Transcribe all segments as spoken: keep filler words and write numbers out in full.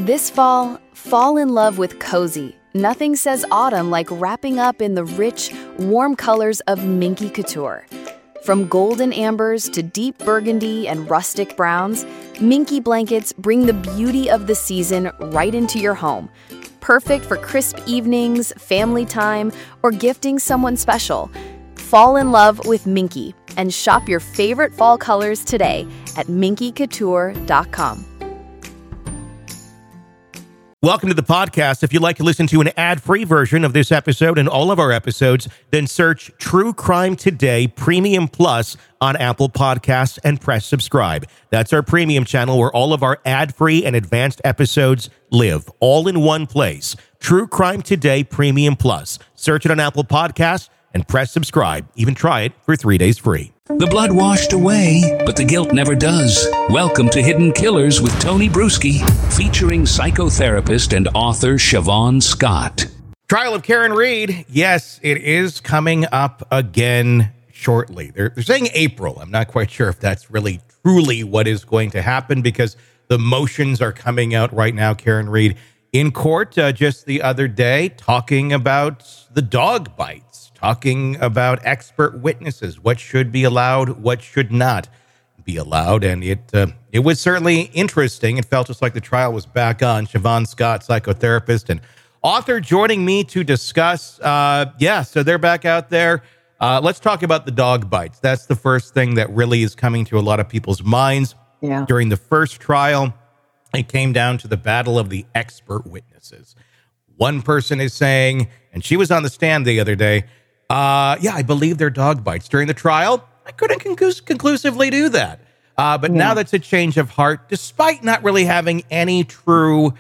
This fall, fall in love with cozy. Nothing says autumn like wrapping up in the rich, warm colors of Minky Couture. From golden ambers to deep burgundy and rustic browns, Minky blankets bring the beauty of the season right into your home. Perfect for crisp evenings, family time, or gifting someone special. Fall in love with Minky and shop your favorite fall colors today at minky couture dot com. Welcome to the podcast. If you'd like to listen to an ad-free version of this episode and all of our episodes, then search True Crime Today Premium Plus on Apple Podcasts and press subscribe. That's our premium channel where all of our ad-free and advanced episodes live, all in one place. True Crime Today Premium Plus. Search it on Apple Podcasts and press subscribe. Even try it for three days free. The blood washed away, but the guilt never does. Welcome to Hidden Killers with Tony Brueski, featuring psychotherapist and author Siobhan Scott. Trial of Karen Read. Yes, it is coming up again shortly. They're, they're saying April. I'm not quite sure if that's really truly what is going to happen because the motions are coming out right now. Karen Read in court uh, just the other day talking about the dog bites. Talking about expert witnesses, what should be allowed, what should not be allowed. And it uh, it was certainly interesting. It felt just like the trial was back on. Siobhan Scott, psychotherapist and author, joining me to discuss. Uh, yeah, so they're back out there. Uh, let's talk about the dog bites. That's the first thing that really is coming to a lot of people's minds. Yeah. During the first trial, it came down to the battle of the expert witnesses. One person is saying, and she was on the stand the other day, Uh, yeah, I believe they're dog bites. During the trial, I couldn't conclus- conclusively do that. Uh, but yeah. Now that's a change of heart, despite not really having any true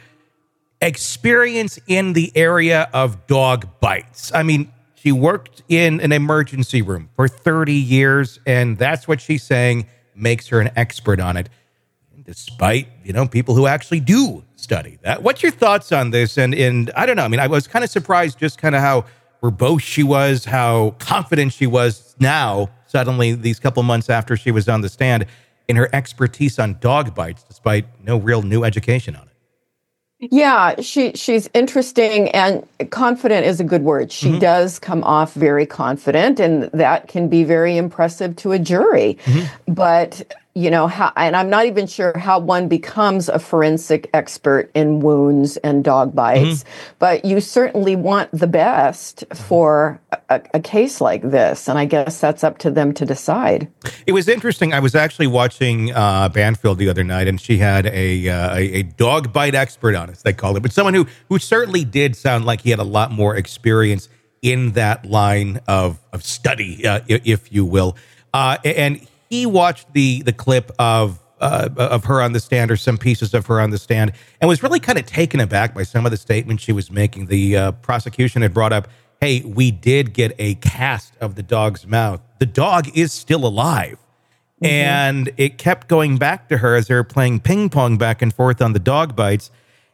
experience in the area of dog bites. I mean, she worked in an emergency room for thirty years, and that's what she's saying makes her an expert on it, despite, you know, people who actually do study that. What's your thoughts on this? And, and I don't know. I mean, I was kind of surprised just kind of how verbose she was, how confident she was now, suddenly these couple months after she was on the stand, in her expertise on dog bites, despite no real new education on it. Yeah, she she's interesting, and confident is a good word. She mm-hmm. does come off very confident, and that can be very impressive to a jury. Mm-hmm. But, you know, how, and I'm not even sure how one becomes a forensic expert in wounds and dog bites, mm-hmm. but you certainly want the best for a, a case like this, and I guess that's up to them to decide. It was interesting. I was actually watching uh, Banfield the other night, and she had a, uh, a a dog bite expert on it, as they called it, but someone who who certainly did sound like he had a lot more experience in that line of of study, uh, if you will, uh, and. He watched the the clip of uh, of her on the stand, or some pieces of her on the stand, and was really kind of taken aback by some of the statements she was making. The uh, prosecution had brought up, hey, we did get a cast of the dog's mouth. The dog is still alive. Mm-hmm. And it kept going back to her as they were playing ping pong back and forth on the dog bites.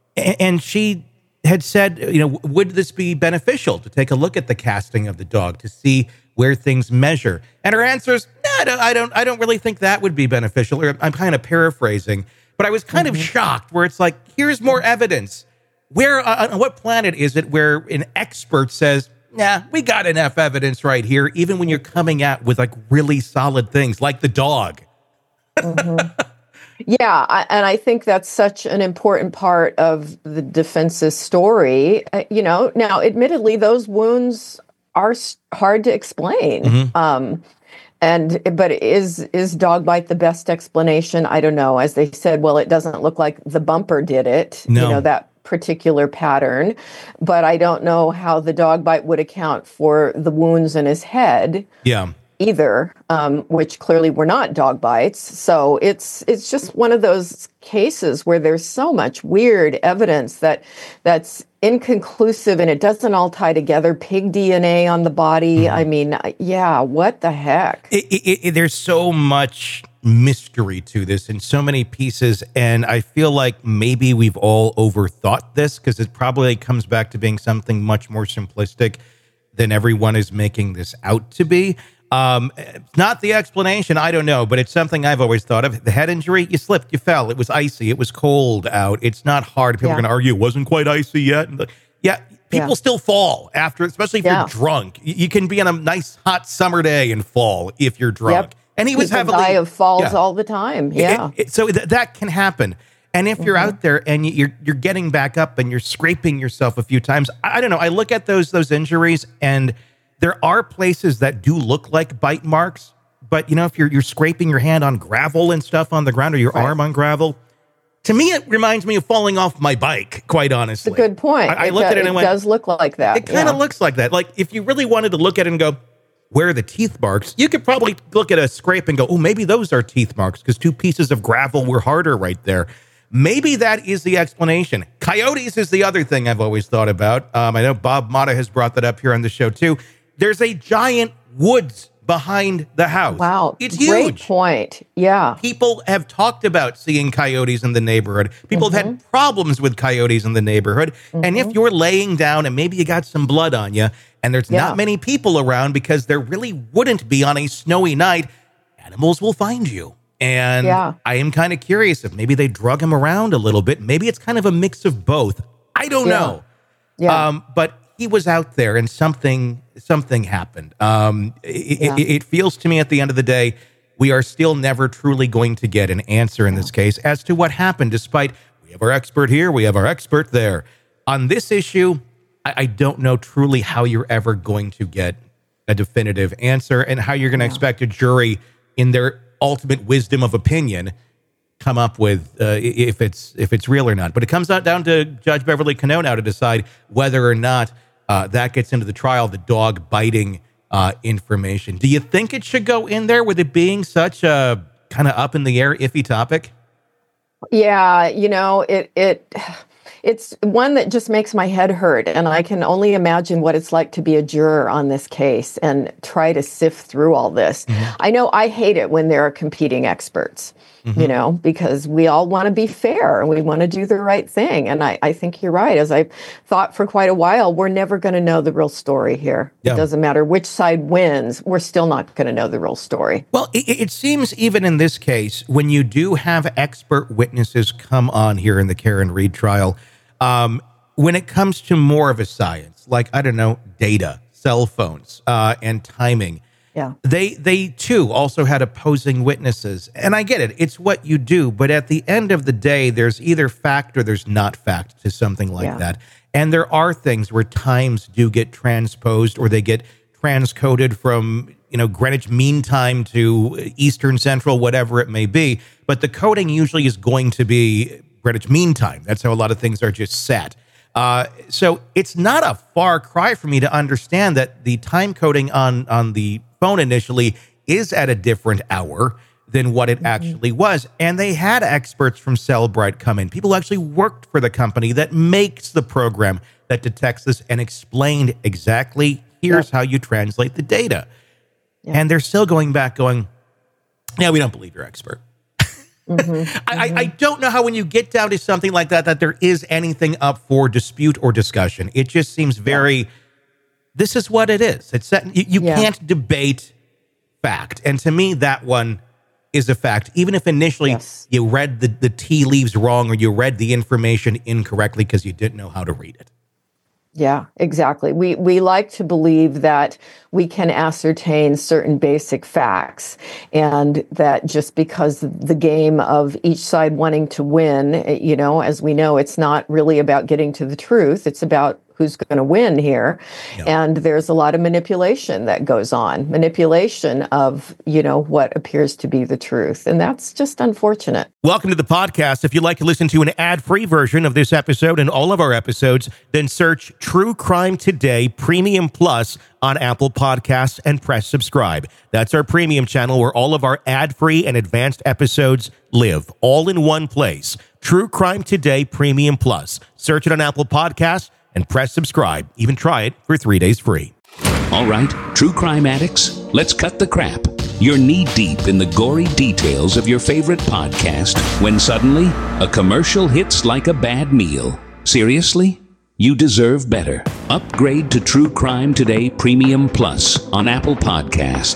And she had said, you know, would this be beneficial to take a look at the casting of the dog to see where things measure? And her answer is, no, I don't, I don't, I don't really think that would be beneficial. Or I'm kind of paraphrasing, but I was kind mm-hmm. of shocked where it's like, here's more evidence. Where, uh, on what planet is it where an expert says, nah, we got enough evidence right here, even when you're coming out with like really solid things like the dog? Mm-hmm. Yeah, I, and I think that's such an important part of the defense's story. Uh, you know, now, admittedly, those wounds are hard to explain. Mm-hmm. Um, and but is is dog bite the best explanation? I don't know. As they said, well, it doesn't look like the bumper did it. No. You know, that particular pattern. But I don't know how the dog bite would account for the wounds in his head. Yeah. Either, um, which clearly were not dog bites. So it's it's just one of those cases where there's so much weird evidence that that's inconclusive and it doesn't all tie together. Pig D N A on the body. Mm-hmm. I mean, yeah, what the heck? It, it, it, there's so much mystery to this and so many pieces, and I feel like maybe we've all overthought this because it probably comes back to being something much more simplistic than everyone is making this out to be. Um, not the explanation, I don't know, but it's something I've always thought of. The head injury, you slipped, you fell. It was icy. It was cold out. It's not hard. People yeah. are going to argue it wasn't quite icy yet. Yeah, people yeah. still fall after, especially if yeah. you're drunk. You can be on a nice hot summer day and fall if you're drunk. Yep. And he was People heavily die of falls yeah. all the time. Yeah. It, it, so th- that can happen. And if you're mm-hmm. out there and you're you're getting back up and you're scraping yourself a few times, I don't know. I look at those those injuries, and there are places that do look like bite marks. But you know, if you're you're scraping your hand on gravel and stuff on the ground, or your right. arm on gravel, to me it reminds me of falling off my bike. Quite honestly, it's a good point. I, I it looked do, at it and it went, does look like that. It kind of yeah. looks like that. Like if you really wanted to look at it and go, where are the teeth marks? You could probably look at a scrape and go, oh, maybe those are teeth marks because two pieces of gravel were harder right there. Maybe that is the explanation. Coyotes is the other thing I've always thought about. Um, I know Bob Motta has brought that up here on the show too. There's a giant woods behind the house. Wow. It's Great huge. point. Yeah. People have talked about seeing coyotes in the neighborhood. People mm-hmm. have had problems with coyotes in the neighborhood. Mm-hmm. And if you're laying down and maybe you got some blood on you and there's yeah. not many people around because there really wouldn't be on a snowy night, animals will find you. And yeah. I am kind of curious if maybe they drug him around a little bit. Maybe it's kind of a mix of both. I don't yeah. know. Yeah. Um, but he was out there and something something happened. Um, it, yeah. it, it feels to me at the end of the day, we are still never truly going to get an answer in yeah. this case as to what happened, despite we have our expert here, we have our expert there. On this issue, I, I don't know truly how you're ever going to get a definitive answer and how you're going to yeah. expect a jury in their ultimate wisdom of opinion come up with uh, if it's if it's real or not. But it comes out down to Judge Beverly Cano now to decide whether or not uh, that gets into the trial, the dog biting uh, information. Do you think it should go in there with it being such a kind of up in the air, iffy topic? Yeah, you know, it it it's one that just makes my head hurt. And I can only imagine what it's like to be a juror on this case and try to sift through all this. Mm-hmm. I know I hate it when there are competing experts, mm-hmm. you know, because we all want to be fair and we want to do the right thing. And I, I think you're right. As I've thought for quite a while, we're never going to know the real story here. Yeah. It doesn't matter which side wins. We're still not going to know the real story. Well, it, it seems even in this case, when you do have expert witnesses come on here in the Karen Read trial, um, when it comes to more of a science, like, I don't know, data, cell phones, uh, and timing, yeah. they they too also had opposing witnesses. And I get it. It's what you do. But at the end of the day, there's either fact or there's not fact to something like yeah. that. And there are things where times do get transposed or they get transcoded from, you know, Greenwich Mean Time to Eastern Central, whatever it may be. But the coding usually is going to be Greenwich Mean Time. That's how a lot of things are just set. Uh, so it's not a far cry for me to understand that the time coding on, on the phone initially is at a different hour than what it mm-hmm. actually was. And they had experts from Cellbrite come in. People who actually worked for the company that makes the program that detects this and explained exactly, here's yep. how you translate the data. Yep. And they're still going back going, yeah, we don't believe you're expert. Mm-hmm, mm-hmm. I, I don't know how when you get down to something like that, that there is anything up for dispute or discussion. It just seems very, yeah. this is what it is. It's set, you, you yeah. can't debate fact. And to me, that one is a fact. Even if initially yes. you read the, the tea leaves wrong or you read the information incorrectly because you didn't know how to read it. Yeah, exactly. We we like to believe that we can ascertain certain basic facts and that just because the game of each side wanting to win, you know, as we know, it's not really about getting to the truth. It's about who's going to win here. Yeah. And there's a lot of manipulation that goes on, manipulation of, you know, what appears to be the truth. And that's just unfortunate. Welcome to the podcast. If you'd like to listen to an ad-free version of this episode and all of our episodes, then search True Crime Today Premium Plus on Apple Podcasts and press subscribe. That's our premium channel where all of our ad-free and advanced episodes live, all in one place. True Crime Today Premium Plus. Search it on Apple Podcasts and press subscribe. Even try it for three days free. All right, true crime addicts, let's cut the crap. You're knee-deep in the gory details of your favorite podcast when suddenly a commercial hits like a bad meal. Seriously? You deserve better. Upgrade to True Crime Today Premium Plus on Apple Podcasts.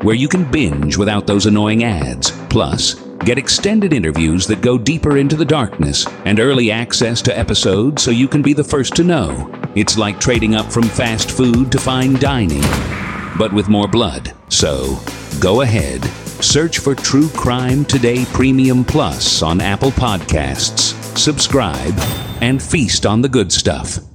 where you can binge without those annoying ads. Plus, get extended interviews that go deeper into the darkness and early access to episodes so you can be the first to know. It's like trading up from fast food to fine dining, but with more blood. So, go ahead. Search for True Crime Today Premium Plus on Apple Podcasts. Subscribe and feast on the good stuff.